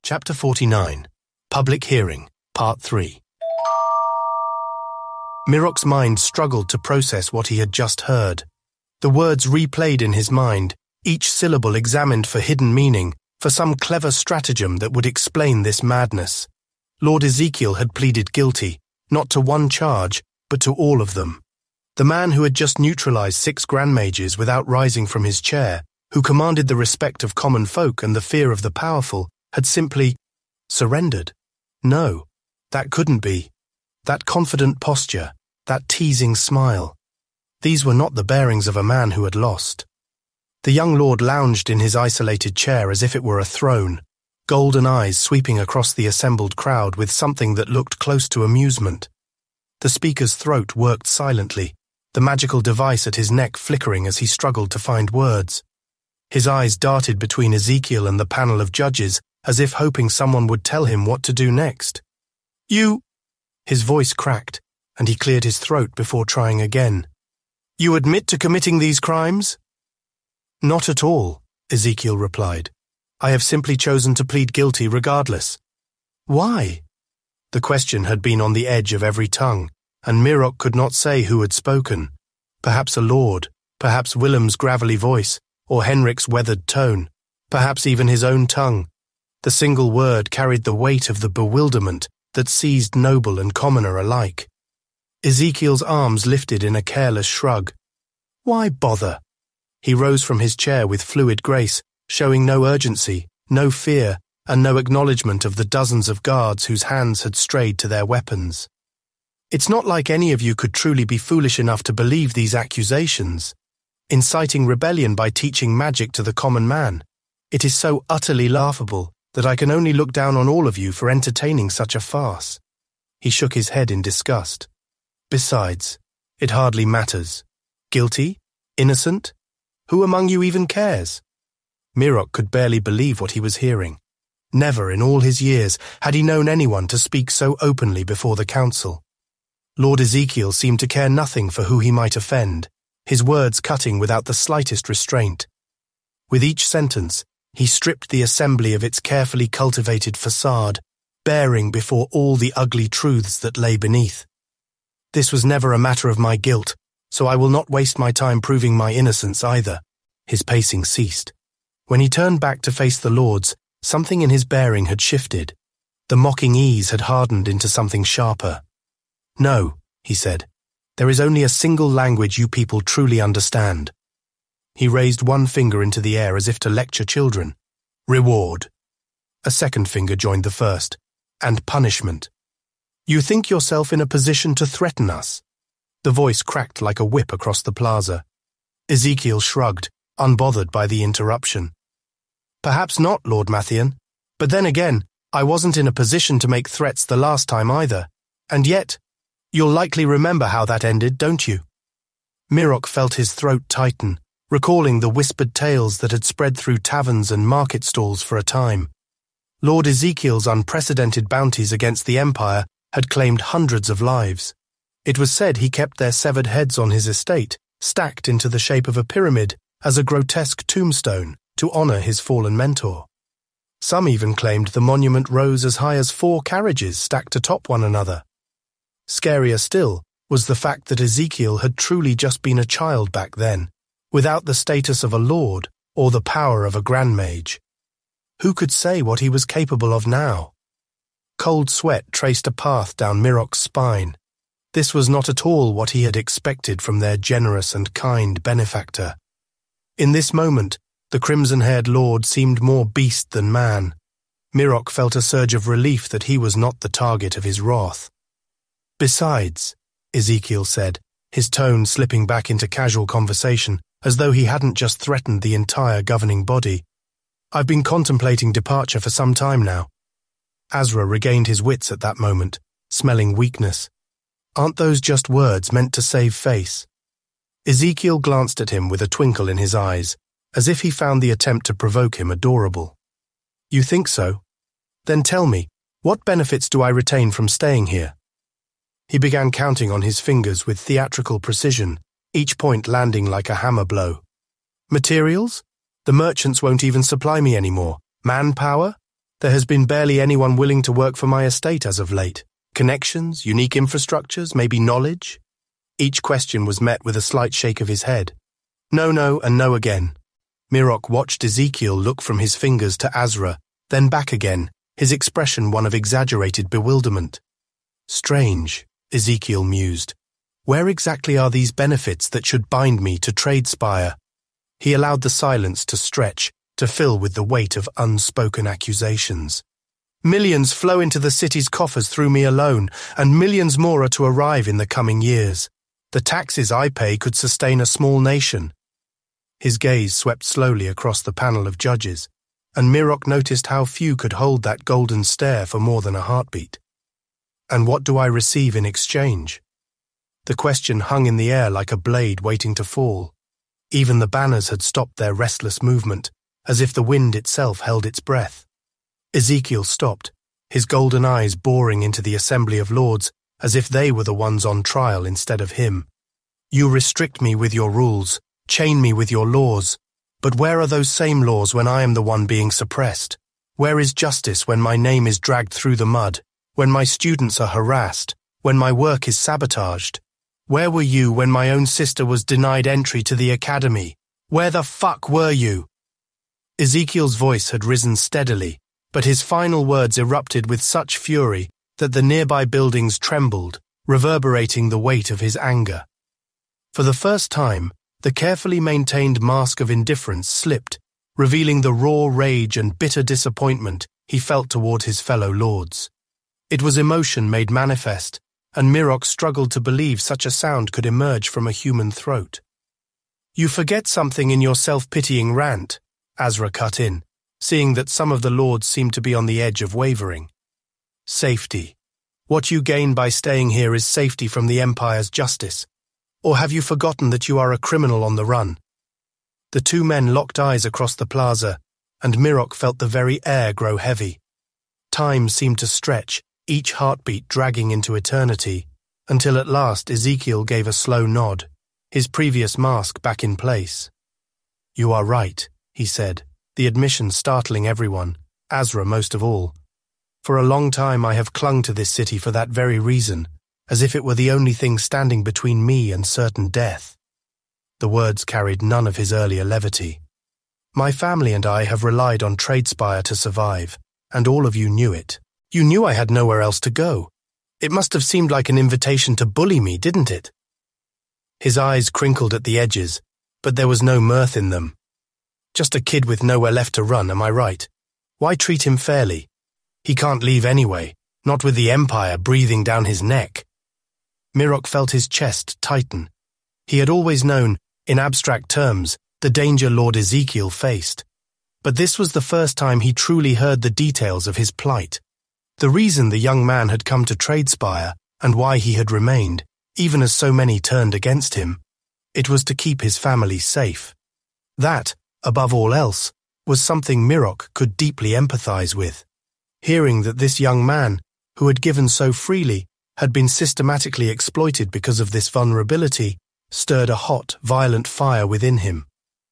Chapter 49. Public Hearing, Part 3. Mirok's mind struggled to process what he had just heard. The words replayed in his mind, each syllable examined for hidden meaning, for some clever stratagem that would explain this madness. Lord Ezekiel had pleaded guilty, not to one charge, but to all of them. The man who had just neutralized 6 Grand Mages without rising from his chair, who commanded the respect of common folk and the fear of the powerful, had simply surrendered. No, that couldn't be. That confident posture, that teasing smile. These were not the bearings of a man who had lost. The young lord lounged in his isolated chair as if it were a throne, golden eyes sweeping across the assembled crowd with something that looked close to amusement. The speaker's throat worked silently, the magical device at his neck flickering as he struggled to find words. His eyes darted between Ezekiel and the panel of judges, as if hoping someone would tell him what to do next. "You—" His voice cracked, and he cleared his throat before trying again. "You admit to committing these crimes?" "Not at all," Ezekiel replied. "I have simply chosen to plead guilty regardless." "Why?" The question had been on the edge of every tongue, and Mirok could not say who had spoken. Perhaps a lord, perhaps Willem's gravelly voice, or Henrik's weathered tone, perhaps even his own tongue. The single word carried the weight of the bewilderment that seized noble and commoner alike. Ezekiel's arms lifted in a careless shrug. Why bother? He rose from his chair with fluid grace, showing no urgency, no fear, and no acknowledgement of the dozens of guards whose hands had strayed to their weapons. "It's not like any of you could truly be foolish enough to believe these accusations. Inciting rebellion by teaching magic to the common man. It is so utterly laughable that I can only look down on all of you for entertaining such a farce." He shook his head in disgust. "Besides, it hardly matters. Guilty? Innocent? Who among you even cares?" Mirok could barely believe what he was hearing. Never in all his years had he known anyone to speak so openly before the council. Lord Ezekiel seemed to care nothing for who he might offend, his words cutting without the slightest restraint. With each sentence, he stripped the assembly of its carefully cultivated facade, bearing before all the ugly truths that lay beneath. "This was never a matter of my guilt, so I will not waste my time proving my innocence either." His pacing ceased. When he turned back to face the lords, something in his bearing had shifted. The mocking ease had hardened into something sharper. "No," he said, "there is only a single language you people truly understand." He raised one finger into the air as if to lecture children. "Reward." A second finger joined the first. "And punishment. You think yourself in a position to threaten us?" The voice cracked like a whip across the plaza. Ezekiel shrugged, unbothered by the interruption. "Perhaps not, Lord Mathian. But then again, I wasn't in a position to make threats the last time either. And yet, you'll likely remember how that ended, don't you?" Mirok felt his throat tighten, recalling the whispered tales that had spread through taverns and market stalls for a time. Lord Ezekiel's unprecedented bounties against the Empire had claimed hundreds of lives. It was said he kept their severed heads on his estate, stacked into the shape of a pyramid, as a grotesque tombstone, to honor his fallen mentor. Some even claimed the monument rose as high as 4 carriages stacked atop one another. Scarier still was the fact that Ezekiel had truly just been a child back then, without the status of a lord or the power of a Grand Mage. Who could say what he was capable of now? Cold sweat traced a path down Mirok's spine. This was not at all what he had expected from their generous and kind benefactor. In this moment, the crimson-haired lord seemed more beast than man. Mirok felt a surge of relief that he was not the target of his wrath. "Besides," Ezekiel said, his tone slipping back into casual conversation, as though he hadn't just threatened the entire governing body, "I've been contemplating departure for some time now." Azra regained his wits at that moment, smelling weakness. Aren't those just words meant to save face? Ezekiel glanced at him with a twinkle in his eyes, as if he found the attempt to provoke him adorable. "You think so? Then tell me, what benefits do I retain from staying here?" He began counting on his fingers with theatrical precision, each point landing like a hammer blow. "Materials? The merchants won't even supply me anymore. Manpower? There has been barely anyone willing to work for my estate as of late. Connections, unique infrastructures, maybe knowledge? Each question was met with a slight shake of his head. No, and no again. Mirok watched Ezekiel look from his fingers to Azra, then back again, his expression one of exaggerated bewilderment. Strange, Ezekiel mused. Where exactly are these benefits that should bind me to Tradespire? He allowed the silence to stretch, to fill with the weight of unspoken accusations. Millions flow into the city's coffers through me alone, and millions more are to arrive in the coming years. The taxes I pay could sustain a small nation. His gaze swept slowly across the panel of judges, and Mirok noticed how few could hold that golden stare for more than a heartbeat. And what do I receive in exchange? The question hung in the air like a blade waiting to fall. Even the banners had stopped their restless movement, as if the wind itself held its breath. Ezekiel stopped, his golden eyes boring into the assembly of lords, as if they were the ones on trial instead of him. You restrict me with your rules, chain me with your laws, but where are those same laws when I am the one being suppressed? Where is justice when my name is dragged through the mud, when my students are harassed, when my work is sabotaged? Where were you when my own sister was denied entry to the academy? Where the fuck were you? Ezekiel's voice had risen steadily, but his final words erupted with such fury that the nearby buildings trembled, reverberating the weight of his anger. For the first time, the carefully maintained mask of indifference slipped, revealing the raw rage and bitter disappointment he felt toward his fellow lords. It was emotion made manifest, and Mirok struggled to believe such a sound could emerge from a human throat. You forget something in your self-pitying rant, Azra cut in, seeing that some of the lords seemed to be on the edge of wavering. Safety. What you gain by staying here is safety from the Empire's justice. Or have you forgotten that you are a criminal on the run? The two men locked eyes across the plaza, and Mirok felt the very air grow heavy. Time seemed to stretch, each heartbeat dragging into eternity, until at last Ezekiel gave a slow nod, his previous mask back in place. You are right, he said, the admission startling everyone, Azra most of all. For a long time I have clung to this city for that very reason, as if it were the only thing standing between me and certain death. The words carried none of his earlier levity. My family and I have relied on Tradespire to survive, and all of you knew it. You knew I had nowhere else to go. It must have seemed like an invitation to bully me, didn't it? His eyes crinkled at the edges, but there was no mirth in them. Just a kid with nowhere left to run, am I right? Why treat him fairly? He can't leave anyway, not with the Empire breathing down his neck. Mirok felt his chest tighten. He had always known, in abstract terms, the danger Lord Ezekiel faced. But this was the first time he truly heard the details of his plight. The reason the young man had come to Tradespire, and why he had remained, even as so many turned against him. It was to keep his family safe. That, above all else, was something Mirok could deeply empathize with. Hearing that this young man, who had given so freely, had been systematically exploited because of this vulnerability, stirred a hot, violent fire within him.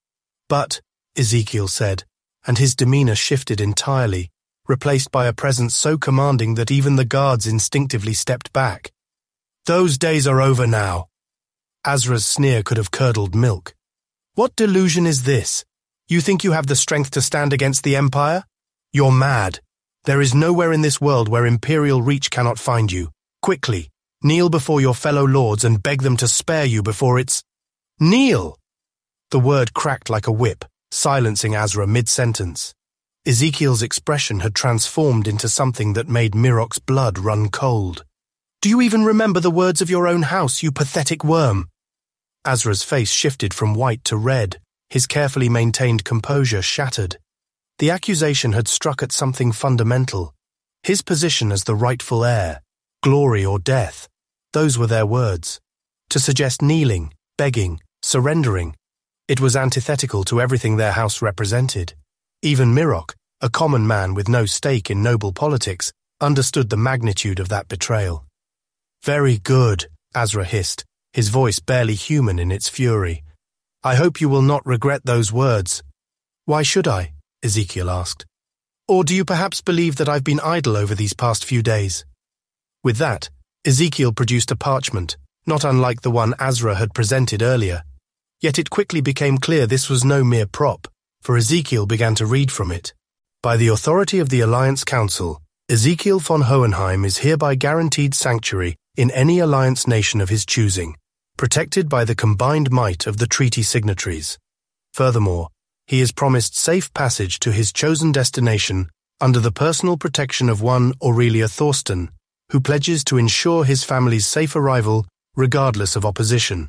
But, Ezekiel said, and his demeanor shifted entirely, replaced by a presence so commanding that even the guards instinctively stepped back. Those days are over now. Azra's sneer could have curdled milk. What delusion is this? You think you have the strength to stand against the Empire? You're mad. There is nowhere in this world where Imperial reach cannot find you. Quickly, kneel before your fellow lords and beg them to spare you before it's... Kneel! The word cracked like a whip, silencing Azra mid-sentence. Ezekiel's expression had transformed into something that made Mirok's blood run cold. Do you even remember the words of your own house, you pathetic worm? Azra's face shifted from white to red, his carefully maintained composure shattered. The accusation had struck at something fundamental. His position as the rightful heir, glory or death, those were their words. To suggest kneeling, begging, surrendering, it was antithetical to everything their house represented. Even Mirok, a common man with no stake in noble politics, understood the magnitude of that betrayal. Very good, Azra hissed, his voice barely human in its fury. I hope you will not regret those words. Why should I? Ezekiel asked. Or do you perhaps believe that I've been idle over these past few days?" With that, Ezekiel produced a parchment, not unlike the one Azra had presented earlier. Yet it quickly became clear this was no mere prop, for Ezekiel began to read from it. "By the authority of the Alliance Council, Ezekiel von Hohenheim is hereby guaranteed sanctuary in any alliance nation of his choosing, protected by the combined might of the treaty signatories. Furthermore, he is promised safe passage to his chosen destination under the personal protection of one Aurelia Thorsten, who pledges to ensure his family's safe arrival regardless of opposition."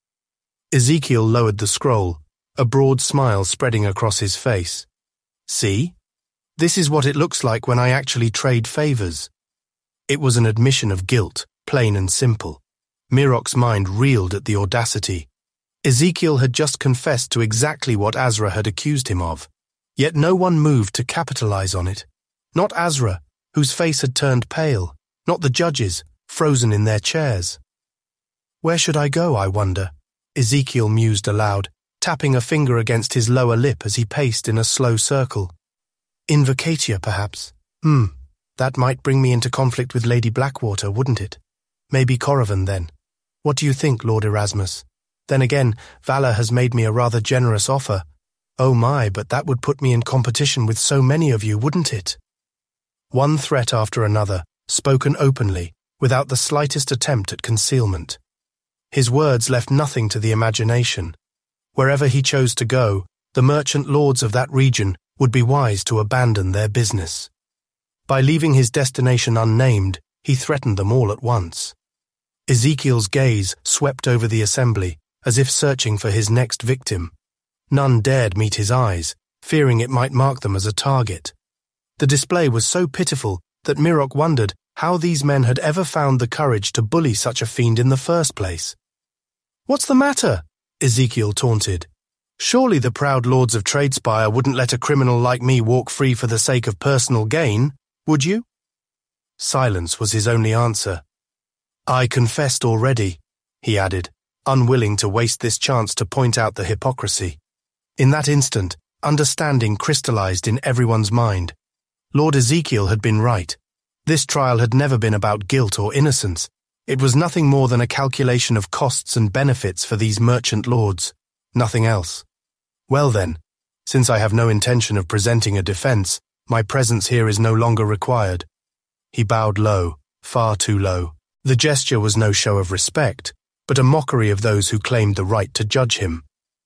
Ezekiel lowered the scroll, a broad smile spreading across his face. "See? This is what it looks like when I actually trade favors." It was an admission of guilt, plain and simple. Mirok's mind reeled at the audacity. Ezekiel had just confessed to exactly what Azra had accused him of, yet no one moved to capitalize on it. Not Azra, whose face had turned pale, not the judges, frozen in their chairs. "Where should I go, I wonder?" Ezekiel mused aloud, tapping a finger against his lower lip as he paced in a slow circle. "Invocatia, perhaps. That might bring me into conflict with Lady Blackwater, wouldn't it? Maybe Corrivan, then. What do you think, Lord Erasmus? Then again, Valor has made me a rather generous offer. Oh my, but that would put me in competition with so many of you, wouldn't it?" One threat after another, spoken openly, without the slightest attempt at concealment. His words left nothing to the imagination. Wherever he chose to go, the merchant lords of that region would be wise to abandon their business. By leaving his destination unnamed, he threatened them all at once. Ezekiel's gaze swept over the assembly, as if searching for his next victim. None dared meet his eyes, fearing it might mark them as a target. The display was so pitiful that Mirok wondered how these men had ever found the courage to bully such a fiend in the first place. "What's the matter?" Ezekiel taunted. "Surely the proud lords of Tradespire wouldn't let a criminal like me walk free for the sake of personal gain, would you?" Silence was his only answer. "I confessed already," he added, unwilling to waste this chance to point out the hypocrisy. In that instant, understanding crystallized in everyone's mind. Lord Ezekiel had been right. This trial had never been about guilt or innocence. It was nothing more than a calculation of costs and benefits for these merchant lords, nothing else. "Well then, since I have no intention of presenting a defense, my presence here is no longer required." He bowed low, far too low. The gesture was no show of respect, but a mockery of those who claimed the right to judge him.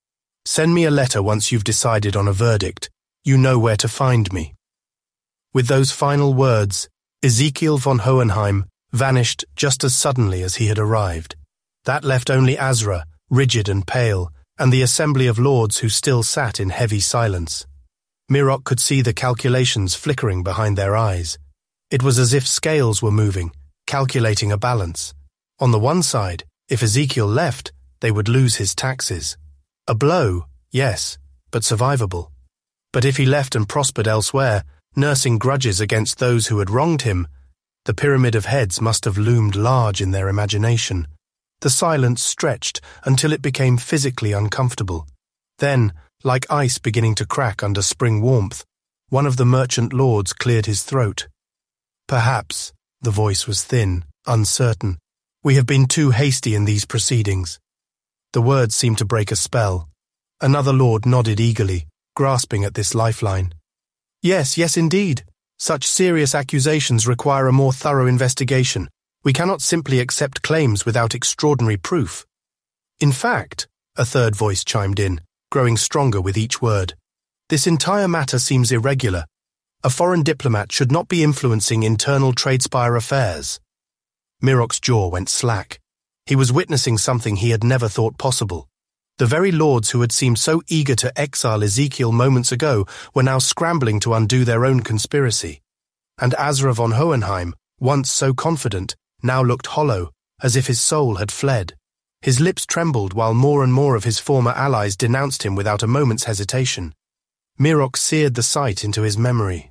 "Send me a letter once you've decided on a verdict. You know where to find me." With those final words, Ezekiel von Hohenheim vanished just as suddenly as he had arrived. That left only Azra, rigid and pale, and the assembly of lords who still sat in heavy silence. Mirok could see the calculations flickering behind their eyes. It was as if scales were moving, calculating a balance. On the one side, if Ezekiel left, they would lose his taxes. A blow, yes, but survivable. But if he left and prospered elsewhere, nursing grudges against those who had wronged him, the pyramid of heads must have loomed large in their imagination. The silence stretched until it became physically uncomfortable. Then, like ice beginning to crack under spring warmth, one of the merchant lords cleared his throat. "Perhaps," the voice was thin, uncertain, "we have been too hasty in these proceedings." The words seemed to break a spell. Another lord nodded eagerly, grasping at this lifeline. Yes, indeed. Such serious accusations require a more thorough investigation. We cannot simply accept claims without extraordinary proof." "In fact," a third voice chimed in, growing stronger with each word, "this entire matter seems irregular. A foreign diplomat should not be influencing internal Tradespire affairs." Mirok's jaw went slack. He was witnessing something he had never thought possible. The very lords who had seemed so eager to exile Ezekiel moments ago were now scrambling to undo their own conspiracy. And Azra von Hohenheim, once so confident, now looked hollow, as if his soul had fled. His lips trembled while more and more of his former allies denounced him without a moment's hesitation. Mirok seared the sight into his memory.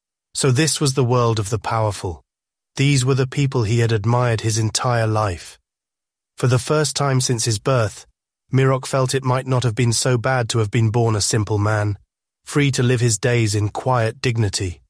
So this was the world of the powerful. These were the people he had admired his entire life. For the first time since his birth, Mirok felt it might not have been so bad to have been born a simple man, free to live his days in quiet dignity.